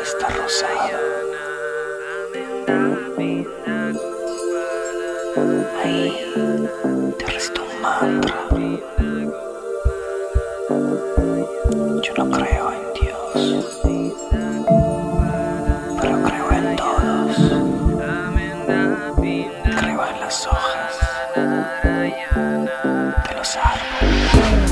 está rosado. Ahí te recito un mantra. Yo no creo en Dios, pero creo en todos. Creo en las hojas de los árboles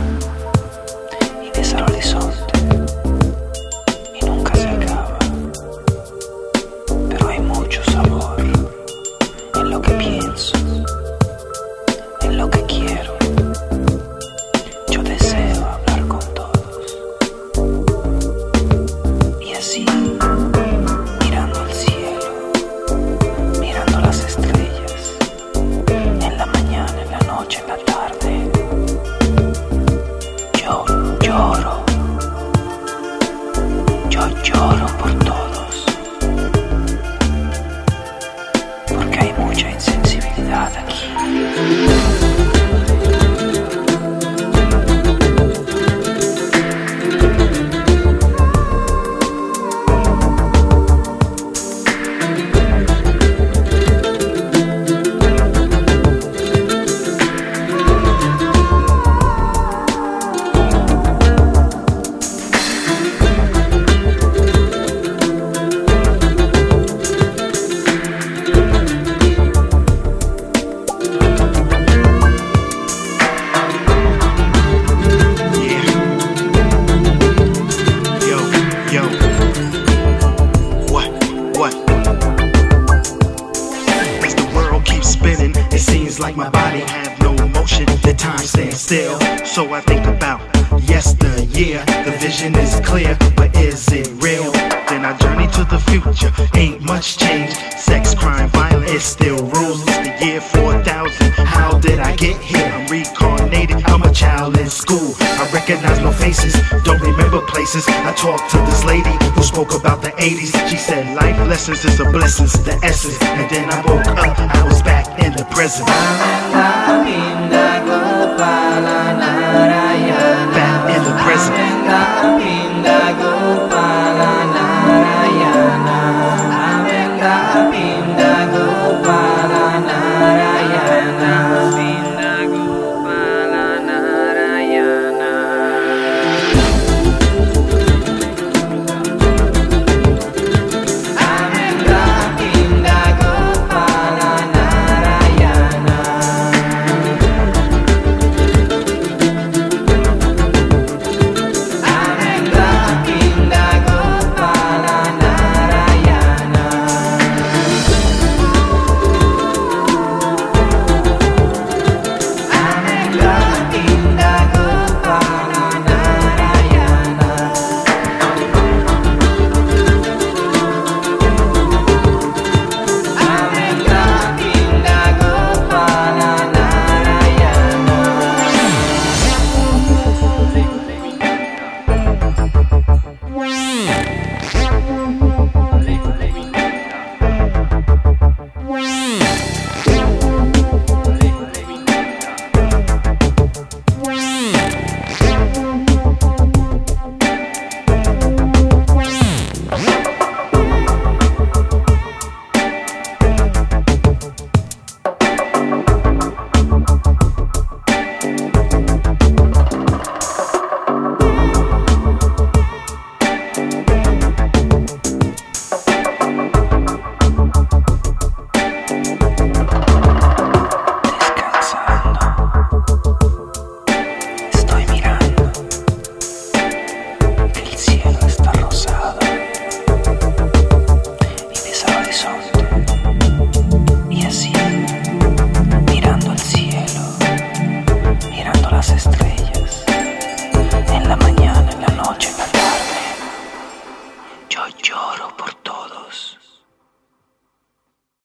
y de ese horizonte, y nunca se acaba. Pero hay mucho sabor en lo que pienso, en lo que quiero. Yo deseo hablar con todos, y así, mirando al cielo, mirando las estrellas, en la mañana, en la noche, en la tarde, yo lloro por todos, porque hay mucha insensibilidad aquí. Like my body have no motion, the time stands still. So I think about yesteryear. The vision is clear, but is it real? Then I journey to the future, ain't much change. Sex, crime, violence, it still rules. It's the year 4000, how did I get here? I'm reincarnated, I'm a child in school. I recognize no faces, don't remember places. I talked to this lady who spoke about the 80s. She said life lessons is a blessing, the essence. And then I woke up, I was back in the present.